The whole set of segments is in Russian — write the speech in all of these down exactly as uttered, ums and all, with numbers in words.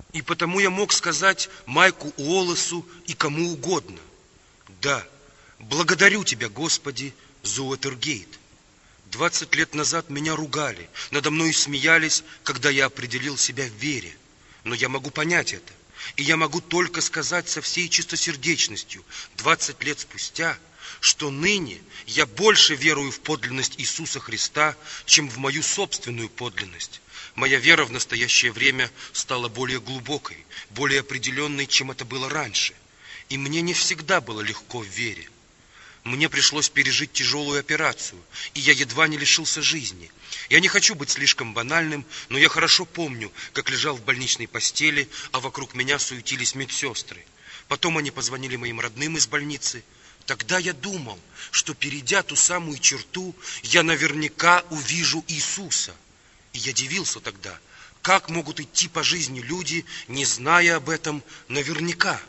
И потому я мог сказать Майку Уоллесу и кому угодно: да, благодарю Тебя, Господи, за Уотергейт. Двадцать лет назад меня ругали, надо мной смеялись, когда я определил себя в вере. Но я могу понять это. И я могу только сказать со всей чистосердечностью, двадцать лет спустя, что ныне я больше верую в подлинность Иисуса Христа, чем в мою собственную подлинность. Моя вера в настоящее время стала более глубокой, более определенной, чем это было раньше. И мне не всегда было легко в вере. Мне пришлось пережить тяжелую операцию, и я едва не лишился жизни. Я не хочу быть слишком банальным, но я хорошо помню, как лежал в больничной постели, а вокруг меня суетились медсестры. Потом они позвонили моим родным из больницы. Тогда я думал, что, перейдя ту самую черту, я наверняка увижу Иисуса. И я дивился тогда, как могут идти по жизни люди, не зная об этом наверняка.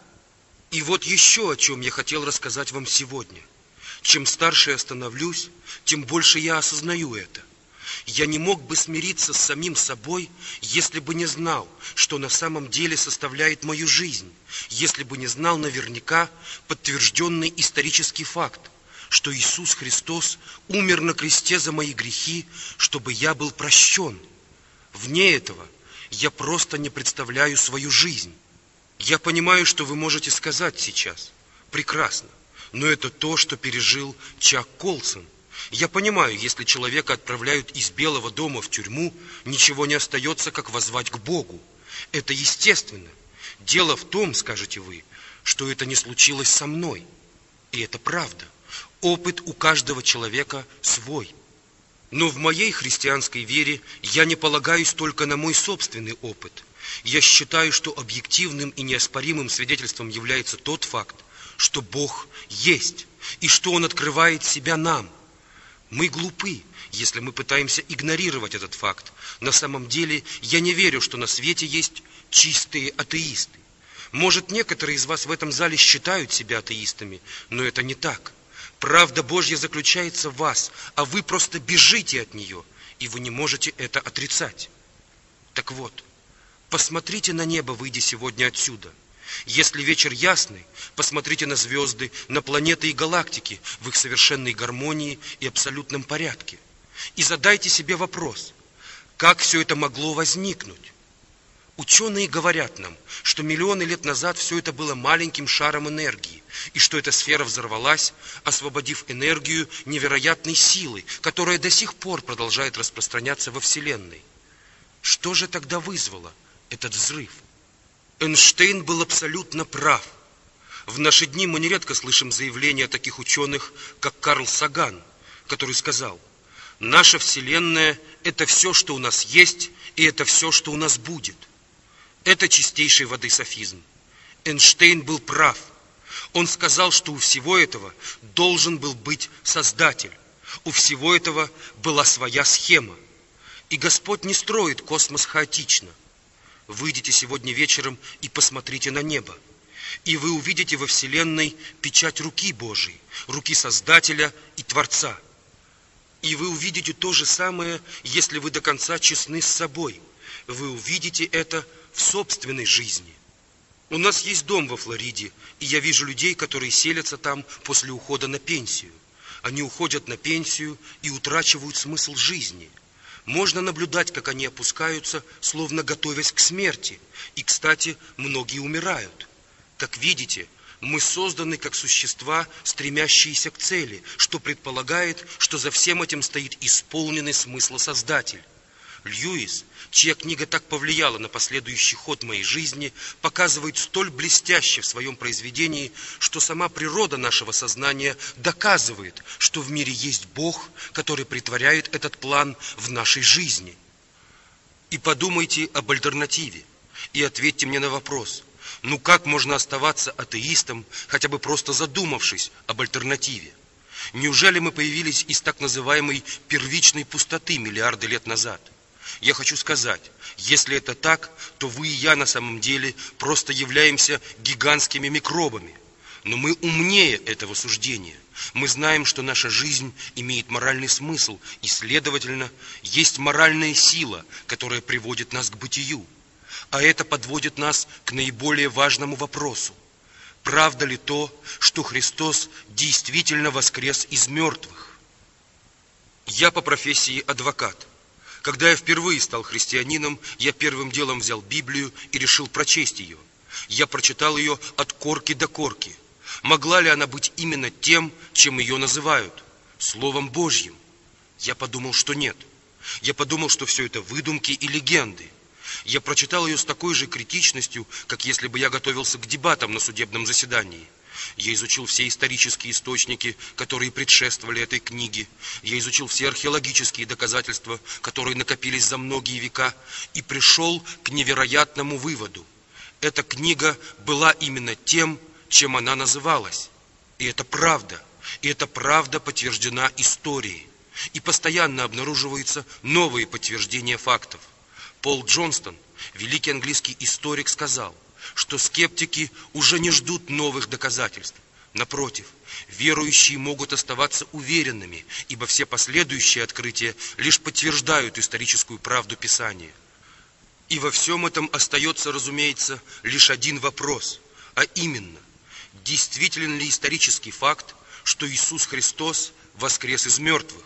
И вот еще о чем я хотел рассказать вам сегодня. Чем старше я становлюсь, тем больше я осознаю это. Я не мог бы смириться с самим собой, если бы не знал, что на самом деле составляет мою жизнь, если бы не знал наверняка подтвержденный исторический факт, что Иисус Христос умер на кресте за мои грехи, чтобы я был прощен. Вне этого я просто не представляю свою жизнь. Я понимаю, что вы можете сказать сейчас: прекрасно, но это то, что пережил Чак Колсон. Я понимаю, если человека отправляют из Белого дома в тюрьму, ничего не остается, как воззвать к Богу. Это естественно. Дело в том, скажете вы, что это не случилось со мной. И это правда. Опыт у каждого человека свой. Но в моей христианской вере я не полагаюсь только на мой собственный опыт. Я считаю, что объективным и неоспоримым свидетельством является тот факт, что Бог есть, и что Он открывает себя нам. Мы глупы, если мы пытаемся игнорировать этот факт. На самом деле, я не верю, что на свете есть чистые атеисты. Может, некоторые из вас в этом зале считают себя атеистами, но это не так. Правда Божья заключается в вас, а вы просто бежите от нее, и вы не можете это отрицать. Так вот, посмотрите на небо, выйдя сегодня отсюда. Если вечер ясный, посмотрите на звезды, на планеты и галактики в их совершенной гармонии и абсолютном порядке. И задайте себе вопрос: как все это могло возникнуть? Ученые говорят нам, что миллионы лет назад все это было маленьким шаром энергии, и что эта сфера взорвалась, освободив энергию невероятной силы, которая до сих пор продолжает распространяться во Вселенной. Что же тогда вызвало этот взрыв? Эйнштейн был абсолютно прав. В наши дни мы нередко слышим заявления таких ученых, как Карл Саган, который сказал: «Наша Вселенная – это все, что у нас есть, и это все, что у нас будет». Это чистейшей воды софизм. Эйнштейн был прав. Он сказал, что у всего этого должен был быть Создатель. У всего этого была своя схема. И Господь не строит космос хаотично. Выйдите сегодня вечером и посмотрите на небо, и вы увидите во Вселенной печать руки Божией, руки Создателя и Творца. И вы увидите то же самое, если вы до конца честны с собой. Вы увидите это в собственной жизни. У нас есть дом во Флориде, и я вижу людей, которые селятся там после ухода на пенсию. Они уходят на пенсию и утрачивают смысл жизни. Можно наблюдать, как они опускаются, словно готовясь к смерти. И, кстати, многие умирают. Как видите, мы созданы как существа, стремящиеся к цели, что предполагает, что за всем этим стоит исполненный смысла Создатель. Льюис, чья книга так повлияла на последующий ход моей жизни, показывает столь блестяще в своем произведении, что сама природа нашего сознания доказывает, что в мире есть Бог, который претворяет этот план в нашей жизни. И подумайте об альтернативе, и ответьте мне на вопрос: ну как можно оставаться атеистом, хотя бы просто задумавшись об альтернативе? Неужели мы появились из так называемой первичной пустоты миллиарды лет назад? Я хочу сказать, если это так, то вы и я на самом деле просто являемся гигантскими микробами. Но мы умнее этого суждения. Мы знаем, что наша жизнь имеет моральный смысл, и, следовательно, есть моральная сила, которая приводит нас к бытию. А это подводит нас к наиболее важному вопросу. Правда ли то, что Христос действительно воскрес из мертвых? Я по профессии адвокат. Когда я впервые стал христианином, я первым делом взял Библию и решил прочесть ее. Я прочитал ее от корки до корки. Могла ли она быть именно тем, чем ее называют? Словом Божьим? Я подумал, что нет. Я подумал, что все это выдумки и легенды. Я прочитал ее с такой же критичностью, как если бы я готовился к дебатам на судебном заседании. Я изучил все исторические источники, которые предшествовали этой книге. Я изучил все археологические доказательства, которые накопились за многие века, и пришел к невероятному выводу. Эта книга была именно тем, чем она называлась. И это правда. И эта правда подтверждена историей. И постоянно обнаруживаются новые подтверждения фактов. Пол Джонстон, великий английский историк, сказал, что скептики уже не ждут новых доказательств. Напротив, верующие могут оставаться уверенными, ибо все последующие открытия лишь подтверждают историческую правду Писания. И во всем этом остается, разумеется, лишь один вопрос, а именно, действителен ли исторический факт, что Иисус Христос воскрес из мертвых?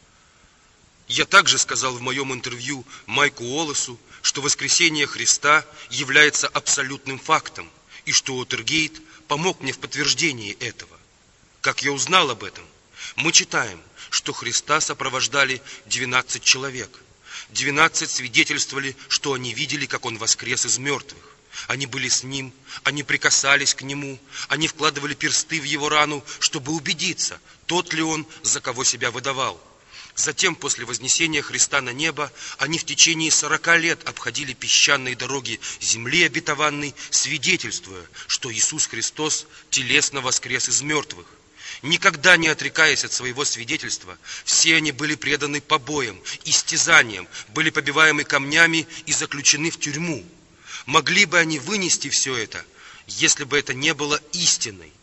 Я также сказал в моем интервью Майку Уоллесу, что воскресение Христа является абсолютным фактом, и что Уотергейт помог мне в подтверждении этого. Как я узнал об этом? Мы читаем, что Христа сопровождали двенадцать человек. двенадцать свидетельствовали, что они видели, как Он воскрес из мертвых. Они были с Ним, они прикасались к Нему, они вкладывали персты в Его рану, чтобы убедиться, тот ли Он, за кого себя выдавал. Затем, после вознесения Христа на небо, они в течение сорока лет обходили песчаные дороги земли обетованной, свидетельствуя, что Иисус Христос телесно воскрес из мертвых. Никогда не отрекаясь от своего свидетельства, все они были преданы побоям, истязаниям, были побиваемы камнями и заключены в тюрьму. Могли бы они вынести все это, если бы это не было истиной?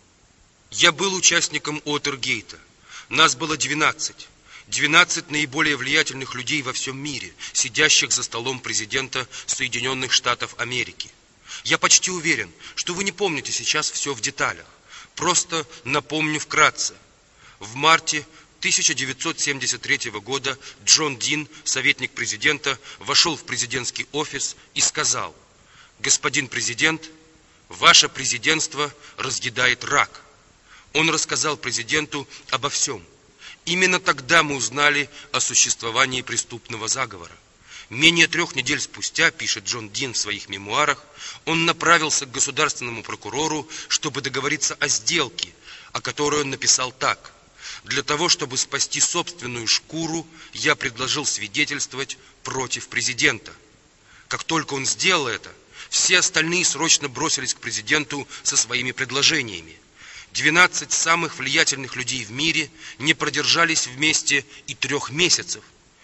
Я был участником Уотергейта. Нас было двенадцать. двенадцать наиболее влиятельных людей во всем мире, сидящих за столом президента Соединенных Штатов Америки. Я почти уверен, что вы не помните сейчас все в деталях. Просто напомню вкратце. В марте тысяча девятьсот семьдесят третьего года Джон Дин, советник президента, вошел в президентский офис и сказал: «Господин президент, ваше президентство разъедает рак». Он рассказал президенту обо всем. Именно тогда мы узнали о существовании преступного заговора. Менее трех недель спустя, пишет Джон Дин в своих мемуарах, он направился к государственному прокурору, чтобы договориться о сделке, о которой он написал так: «Для того, чтобы спасти собственную шкуру, я предложил свидетельствовать против президента». Как только он сделал это, все остальные срочно бросились к президенту со своими предложениями. двенадцать самых влиятельных людей в мире не продержались вместе и трех месяцев.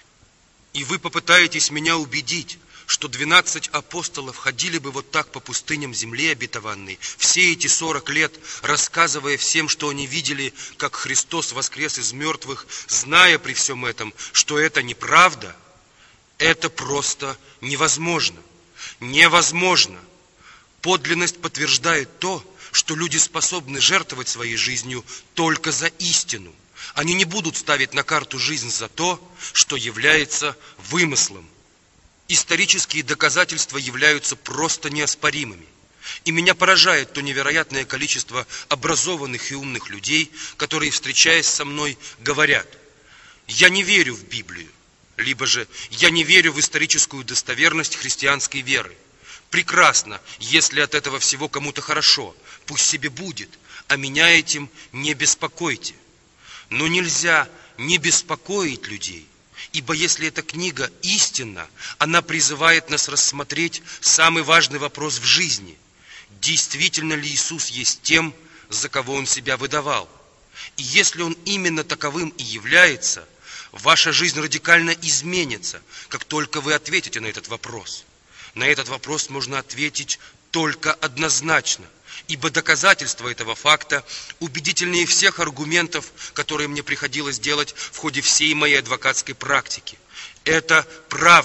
И вы попытаетесь меня убедить, что двенадцать апостолов ходили бы вот так по пустыням земли обетованной все эти сорок лет, рассказывая всем, что они видели, как Христос воскрес из мертвых, зная при всем этом, что это неправда? Это просто невозможно. Невозможно. Подлинность подтверждает то, что люди способны жертвовать своей жизнью только за истину. Они не будут ставить на карту жизнь за то, что является вымыслом. Исторические доказательства являются просто неоспоримыми. И меня поражает то невероятное количество образованных и умных людей, которые, встречаясь со мной, говорят: «Я не верю в Библию», либо же «Я не верю в историческую достоверность христианской веры». Прекрасно, если от этого всего кому-то хорошо, пусть себе будет, а меня этим не беспокойте. Но нельзя не беспокоить людей, ибо если эта книга истинна, она призывает нас рассмотреть самый важный вопрос в жизни: действительно ли Иисус есть тем, за кого Он себя выдавал? И если Он именно таковым и является, ваша жизнь радикально изменится, как только вы ответите на этот вопрос. На этот вопрос можно ответить только однозначно, ибо доказательства этого факта убедительнее всех аргументов, которые мне приходилось делать в ходе всей моей адвокатской практики. Это правда.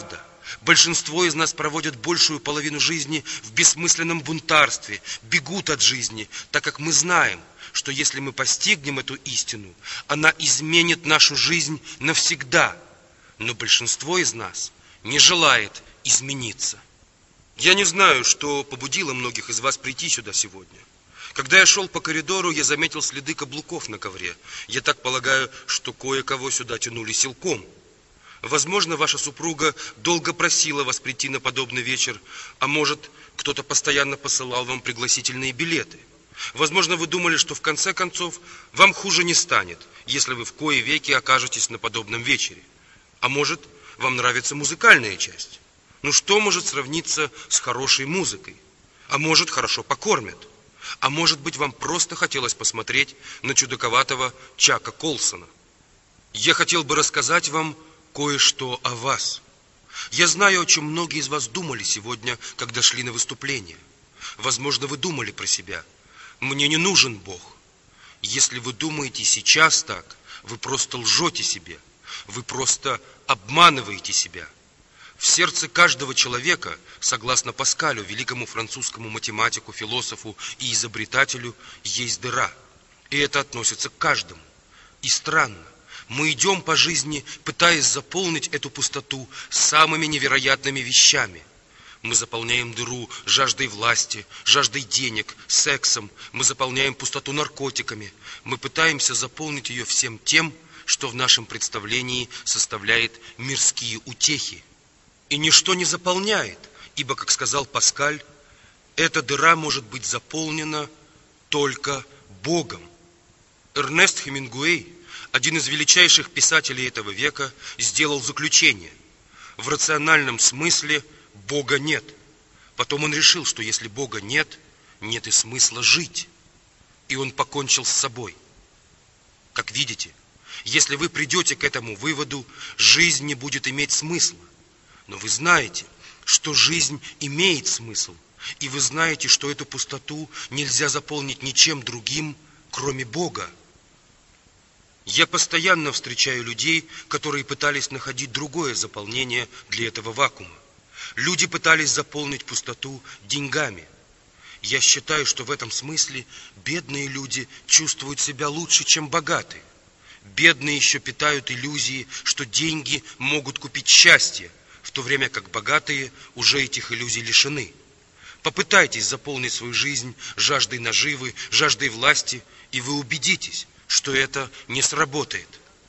большинство из нас проводят большую половину жизни в бессмысленном бунтарстве, бегут от жизни, так как мы знаем, что если мы постигнем эту истину, она изменит нашу жизнь навсегда. Но большинство из нас не желает измениться. Я не знаю, что побудило многих из вас прийти сюда сегодня. Когда я шел по коридору, я заметил следы каблуков на ковре. Я так полагаю, что кое-кого сюда тянули силком. Возможно, ваша супруга долго просила вас прийти на подобный вечер, а может, кто-то постоянно посылал вам пригласительные билеты. Возможно, вы думали, что в конце концов вам хуже не станет, если вы в кои веки окажетесь на подобном вечере. А может, вам нравится музыкальная часть? Ну что может сравниться с хорошей музыкой? А может, хорошо покормят? А может быть, вам просто хотелось посмотреть на чудаковатого Чака Колсона? Я хотел бы рассказать вам кое-что о вас. Я знаю, о чем многие из вас думали сегодня, когда шли на выступление. Возможно, вы думали про себя: «Мне не нужен Бог». Если вы думаете сейчас так, вы просто лжете себе. Вы просто обманываете себя. В сердце каждого человека, согласно Паскалю, великому французскому математику, философу и изобретателю, есть дыра. И это относится к каждому. И странно, мы идем по жизни, пытаясь заполнить эту пустоту самыми невероятными вещами. Мы заполняем дыру жаждой власти, жаждой денег, сексом. Мы заполняем пустоту наркотиками. Мы пытаемся заполнить ее всем тем, что в нашем представлении составляет мирские утехи. И ничто не заполняет, ибо, как сказал Паскаль, эта дыра может быть заполнена только Богом. Эрнест Хемингуэй, один из величайших писателей этого века, сделал заключение: в рациональном смысле Бога нет. Потом он решил, что если Бога нет, нет и смысла жить. И он покончил с собой. Как видите, если вы придете к этому выводу, жизнь не будет иметь смысла. Но вы знаете, что жизнь имеет смысл, и вы знаете, что эту пустоту нельзя заполнить ничем другим, кроме Бога. Я постоянно встречаю людей, которые пытались находить другое заполнение для этого вакуума. Люди пытались заполнить пустоту деньгами. Я считаю, что в этом смысле бедные люди чувствуют себя лучше, чем богатые. Бедные еще питают иллюзии, что деньги могут купить счастье, в то время как богатые уже этих иллюзий лишены. Попытайтесь заполнить свою жизнь жаждой наживы, жаждой власти, и вы убедитесь, что это не сработает.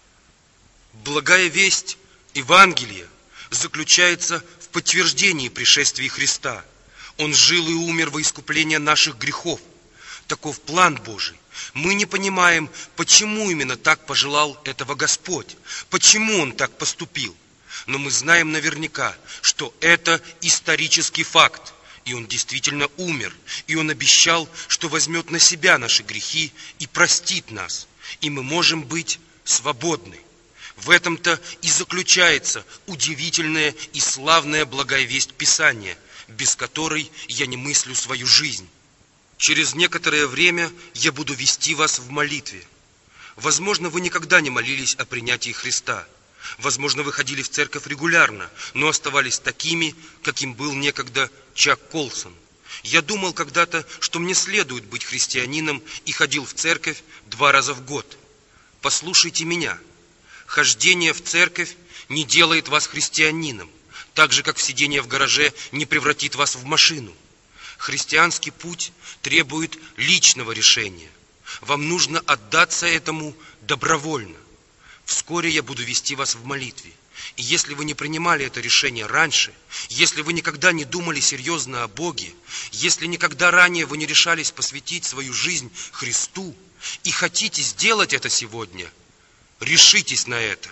Благая весть Евангелия заключается в подтверждении пришествия Христа. Он жил и умер во искупление наших грехов. Таков план Божий. Мы не понимаем, почему именно так пожелал этого Господь, почему Он так поступил. Но мы знаем наверняка, что это исторический факт, и Он действительно умер, и Он обещал, что возьмет на себя наши грехи и простит нас, и мы можем быть свободны. В этом-то и заключается удивительная и славная благая весть Писания, без которой я не мыслю свою жизнь. Через некоторое время я буду вести вас в молитве. Возможно, вы никогда не молились о принятии Христа. Возможно, вы ходили в церковь регулярно, но оставались такими, каким был некогда Чак Колсон. Я думал когда-то, что мне следует быть христианином, и ходил в церковь два раза в год. Послушайте меня. Хождение в церковь не делает вас христианином, так же, как сидение в гараже не превратит вас в машину. Христианский путь требует личного решения. Вам нужно отдаться этому добровольно. Вскоре я буду вести вас в молитве. И если вы не принимали это решение раньше, если вы никогда не думали серьезно о Боге, если никогда ранее вы не решались посвятить свою жизнь Христу и хотите сделать это сегодня, решитесь на это.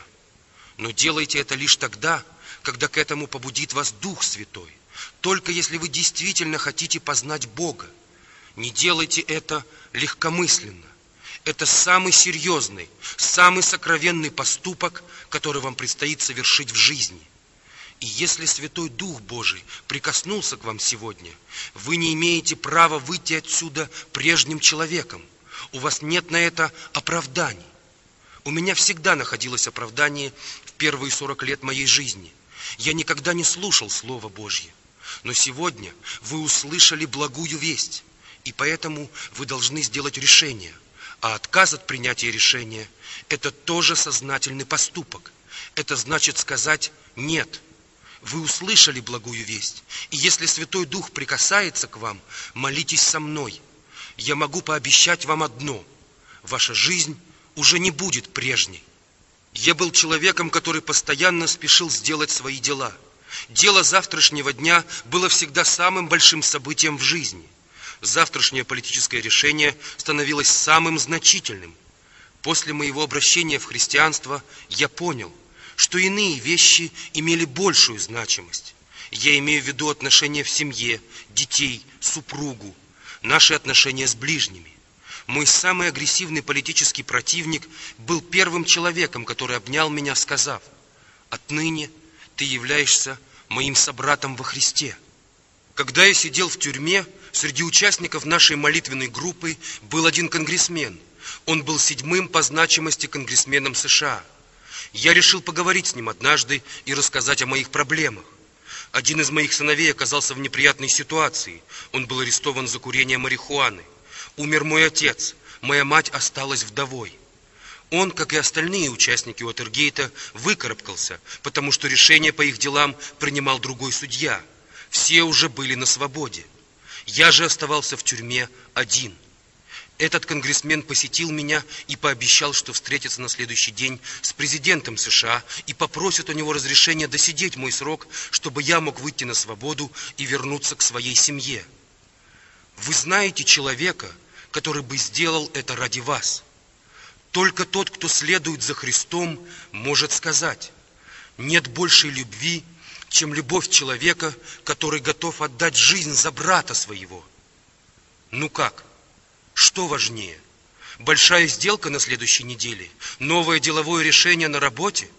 Но делайте это лишь тогда, когда к этому побудит вас Дух Святой. Только если вы действительно хотите познать Бога. Не делайте это легкомысленно. Это самый серьезный, самый сокровенный поступок, который вам предстоит совершить в жизни. И если Святой Дух Божий прикоснулся к вам сегодня, вы не имеете права выйти отсюда прежним человеком. У вас нет на это оправданий. У меня всегда находилось оправдание в первые сорок лет моей жизни. я никогда не слушал Слово Божье. Но сегодня вы услышали благую весть, и поэтому вы должны сделать решение. А отказ от принятия решения – это тоже сознательный поступок. Это значит сказать «нет». Вы услышали благую весть, и если Святой Дух прикасается к вам, молитесь со мной. Я могу пообещать вам одно – ваша жизнь уже не будет прежней. Я был человеком, который постоянно спешил сделать свои дела. Дело завтрашнего дня было всегда самым большим событием в жизни. Завтрашнее политическое решение становилось самым значительным. После моего обращения в христианство я понял, что иные вещи имели большую значимость. Я имею в виду отношения в семье, детей, супругу, наши отношения с ближними. Мой самый агрессивный политический противник был первым человеком, который обнял меня, сказав: «Отныне ты являешься моим собратом во Христе». Когда я сидел в тюрьме, среди участников нашей молитвенной группы был один конгрессмен. Он был седьмым по значимости конгрессменом США. Я решил поговорить с ним однажды и рассказать о моих проблемах. Один из моих сыновей оказался в неприятной ситуации. Он был арестован за курение марихуаны. Умер мой отец. Моя мать осталась вдовой. Он, как и остальные участники Уотергейта, выкарабкался, потому что решение по их делам принимал другой судья. Все уже были на свободе. Я же оставался в тюрьме один. Этот конгрессмен посетил меня и пообещал, что встретится на следующий день с президентом США и попросит у него разрешения досидеть мой срок, чтобы я мог выйти на свободу и вернуться к своей семье. Вы знаете человека, который бы сделал это ради вас. Только тот, кто следует за Христом, может сказать: нет большей любви, чем любовь человека, который готов отдать жизнь за брата своего. Ну как? Что важнее? Большая сделка на следующей неделе? Новое деловое решение на работе?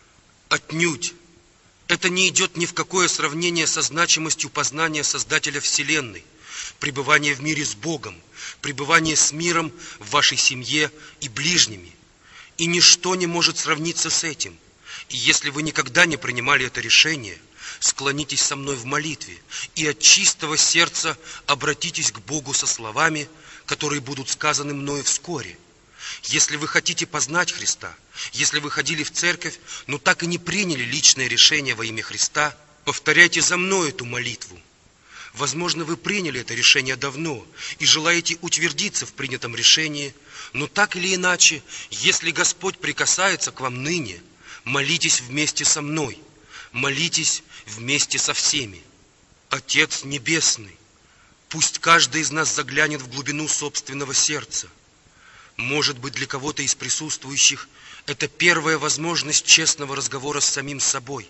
Отнюдь. Это не идет ни в какое сравнение со значимостью познания Создателя Вселенной, пребывания в мире с Богом, пребывания с миром в вашей семье и ближними. И ничто не может сравниться с этим. И если вы никогда не принимали это решение, склонитесь со мной в молитве и от чистого сердца обратитесь к Богу со словами, которые будут сказаны мною вскоре. Если вы хотите познать Христа, если вы ходили в церковь, но так и не приняли личное решение во имя Христа, повторяйте за мной эту молитву. Возможно, вы приняли это решение давно и желаете утвердиться в принятом решении, но так или иначе, если Господь прикасается к вам ныне, молитесь вместе со мной, молитесь вместе со всеми. Отец Небесный, пусть каждый из нас заглянет в глубину собственного сердца. Может быть, для кого-то из присутствующих это первая возможность честного разговора с самим собой.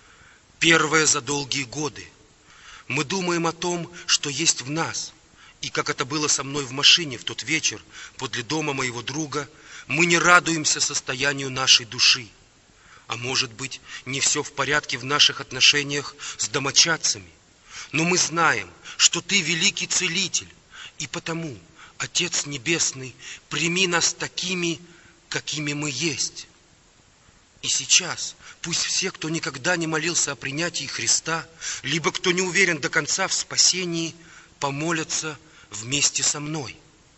Первая за долгие годы. Мы думаем о том, что есть в нас. И как это было со мной в машине в тот вечер подле дома моего друга, мы не радуемся состоянию нашей души. А может быть, не все в порядке в наших отношениях с домочадцами. Но мы знаем, что Ты великий целитель, и потому, Отец Небесный, прими нас такими, какими мы есть. И сейчас пусть все, кто никогда не молился о принятии Христа, либо кто не уверен до конца в спасении, помолятся вместе со мной.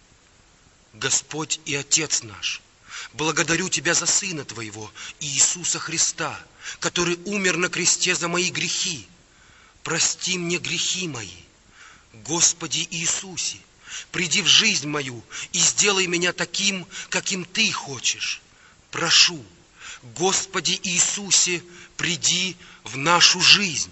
Господь и Отец наш, благодарю Тебя за Сына Твоего, Иисуса Христа, который умер на кресте за мои грехи. Прости мне грехи мои. Господи Иисусе, приди в жизнь мою и сделай меня таким, каким Ты хочешь. Прошу, Господи Иисусе, приди в нашу жизнь.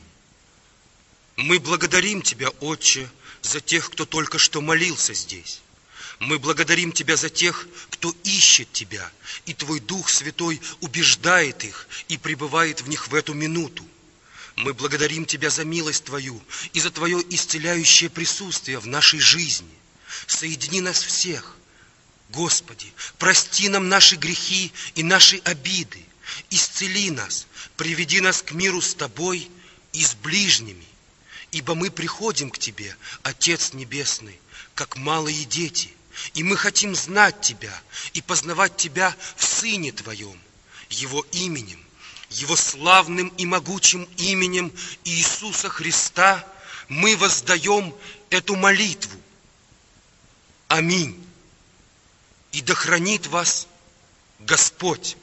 Мы благодарим Тебя, Отче, за тех, кто только что молился здесь. Мы благодарим Тебя за тех, кто ищет Тебя, и Твой Дух Святой убеждает их и пребывает в них в эту минуту. Мы благодарим Тебя за милость Твою и за Твое исцеляющее присутствие в нашей жизни. Соедини нас всех. Господи, прости нам наши грехи и наши обиды. Исцели нас, приведи нас к миру с Тобой и с ближними. Ибо мы приходим к Тебе, Отец Небесный, как малые дети, и мы хотим знать Тебя и познавать Тебя в Сыне Твоем, Его именем, Его славным и могучим именем Иисуса Христа мы воздаем эту молитву. Аминь. И да хранит вас Господь.